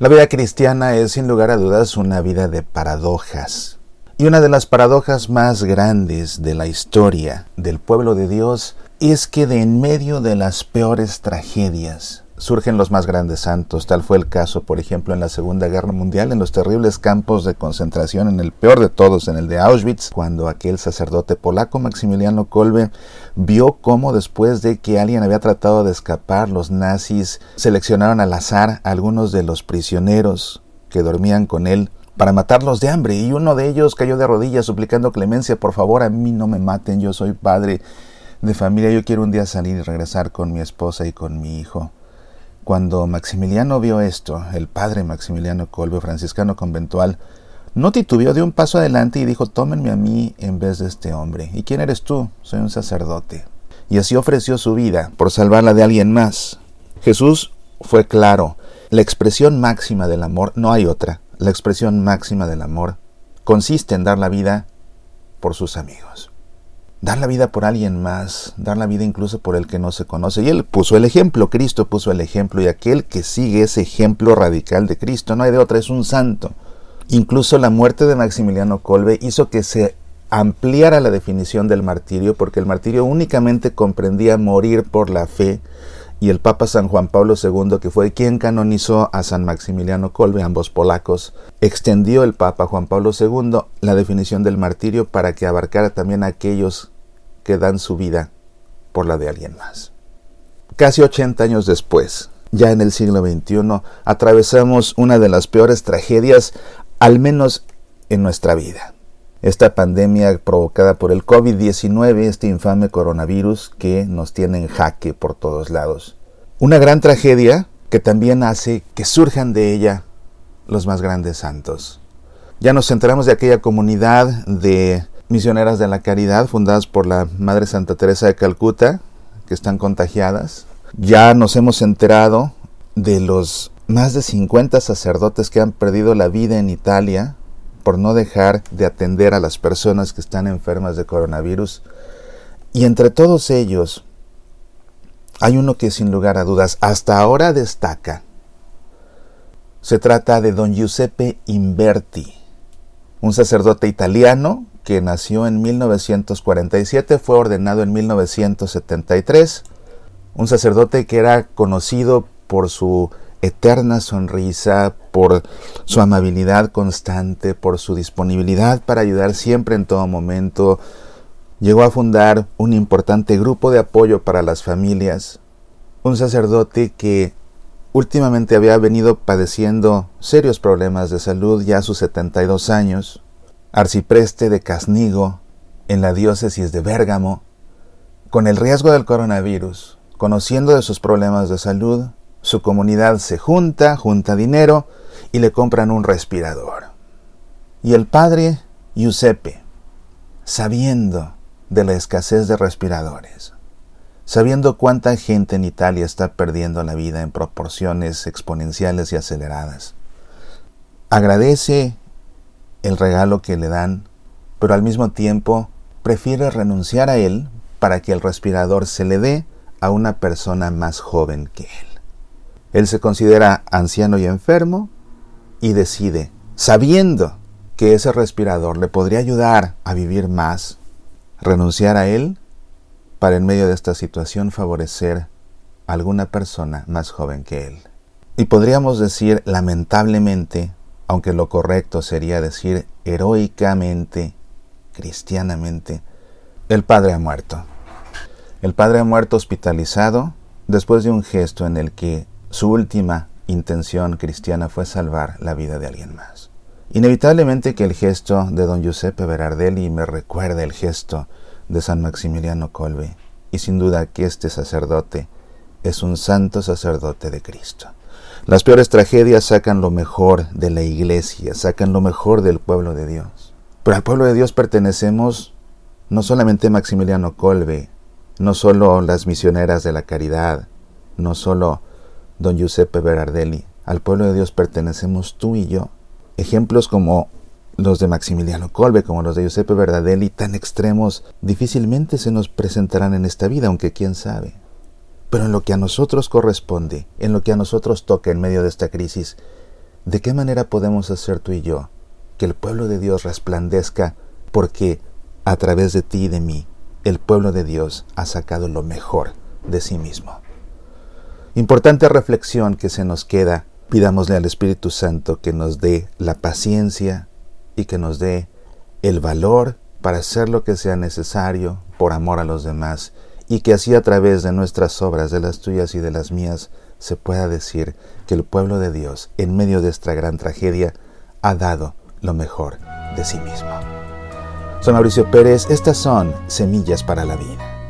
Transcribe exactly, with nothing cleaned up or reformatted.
La vida cristiana es sin lugar a dudas una vida de paradojas. Y una de las paradojas más grandes de la historia del pueblo de Dios es que de en medio de las peores tragedias surgen los más grandes santos. Tal fue el caso, por ejemplo, en la Segunda Guerra Mundial, en los terribles campos de concentración, en el peor de todos, en el de Auschwitz, cuando aquel sacerdote polaco, Maximiliano Kolbe, vio cómo después de que alguien había tratado de escapar, los nazis seleccionaron al azar a algunos de los prisioneros que dormían con él para matarlos de hambre, y uno de ellos cayó de rodillas suplicando clemencia: por favor, a mí no me maten, yo soy padre de familia, yo quiero un día salir y regresar con mi esposa y con mi hijo. Cuando Maximiliano vio esto, el padre Maximiliano Kolbe, franciscano conventual, no titubeó, dio un paso adelante y dijo: tómenme a mí en vez de este hombre. ¿Y quién eres tú? Soy un sacerdote. Y así ofreció su vida por salvarla de alguien más. Jesús fue claro: la expresión máxima del amor, no hay otra, la expresión máxima del amor consiste en dar la vida por sus amigos. Dar la vida por alguien más, dar la vida incluso por el que no se conoce. Y Él puso el ejemplo, Cristo puso el ejemplo, y aquel que sigue ese ejemplo radical de Cristo, no hay de otra, es un santo. Incluso la muerte de Maximiliano Kolbe hizo que se ampliara la definición del martirio, porque el martirio únicamente comprendía morir por la fe, y el Papa San Juan Pablo segundo, que fue quien canonizó a San Maximiliano Kolbe, ambos polacos, extendió el Papa Juan Pablo segundo la definición del martirio para que abarcara también a aquellos que dan su vida por la de alguien más. Casi ochenta años después, ya en el siglo veintiuno, atravesamos una de las peores tragedias, al menos en nuestra vida. Esta pandemia provocada por el covid diecinueve, este infame coronavirus que nos tiene en jaque por todos lados. Una gran tragedia que también hace que surjan de ella los más grandes santos. Ya nos enteramos de aquella comunidad de misioneras de la caridad fundadas por la Madre Santa Teresa de Calcuta, que están contagiadas. Ya nos hemos enterado de los más de cincuenta sacerdotes que han perdido la vida en Italia por no dejar de atender a las personas que están enfermas de coronavirus. Y entre todos ellos hay uno que sin lugar a dudas hasta ahora destaca. Se trata de don Giuseppe Inverti, un sacerdote italiano que nació en mil novecientos cuarenta y siete, fue ordenado en mil novecientos setenta y tres, un sacerdote que era conocido por su eterna sonrisa, por su amabilidad constante, por su disponibilidad para ayudar siempre en todo momento. Llegó a fundar un importante grupo de apoyo para las familias, un sacerdote que últimamente había venido padeciendo serios problemas de salud ya a sus setenta y dos años, arcipreste de Casnigo, en la diócesis de Bérgamo, con el riesgo del coronavirus, conociendo de sus problemas de salud, su comunidad se junta, junta dinero y le compran un respirador. Y el padre Giuseppe, sabiendo de la escasez de respiradores, sabiendo cuánta gente en Italia está perdiendo la vida en proporciones exponenciales y aceleradas, agradece el regalo que le dan, pero al mismo tiempo prefiere renunciar a él para que el respirador se le dé a una persona más joven que él. Él se considera anciano y enfermo y decide, sabiendo que ese respirador le podría ayudar a vivir más, renunciar a él para en medio de esta situación favorecer a alguna persona más joven que él. Y podríamos decir, lamentablemente, aunque lo correcto sería decir heroicamente, cristianamente, el padre ha muerto. El padre ha muerto hospitalizado después de un gesto en el que su última intención cristiana fue salvar la vida de alguien más. Inevitablemente que el gesto de don Giuseppe Berardelli me recuerda el gesto de San Maximiliano Kolbe, y sin duda que este sacerdote es un santo sacerdote de Cristo. Las peores tragedias sacan lo mejor de la iglesia, sacan lo mejor del pueblo de Dios. Pero al pueblo de Dios pertenecemos no solamente Maximiliano Kolbe, no solo las misioneras de la caridad, no solo don Giuseppe Berardelli. Al pueblo de Dios pertenecemos tú y yo. Ejemplos como los de Maximiliano Kolbe, como los de Giuseppe Berardelli, tan extremos, difícilmente se nos presentarán en esta vida, aunque quién sabe. Pero en lo que a nosotros corresponde, en lo que a nosotros toca en medio de esta crisis, ¿De qué manera podemos hacer tú y yo que el pueblo de Dios resplandezca? Porque a través de ti y de mí, el pueblo de Dios ha sacado lo mejor de sí mismo. Importante reflexión que se nos queda. Pidámosle al Espíritu Santo que nos dé la paciencia y que nos dé el valor para hacer lo que sea necesario por amor a los demás, y que así a través de nuestras obras, de las tuyas y de las mías, se pueda decir que el pueblo de Dios, en medio de esta gran tragedia, ha dado lo mejor de sí mismo. Soy Mauricio Pérez, estas son Semillas para la Vida.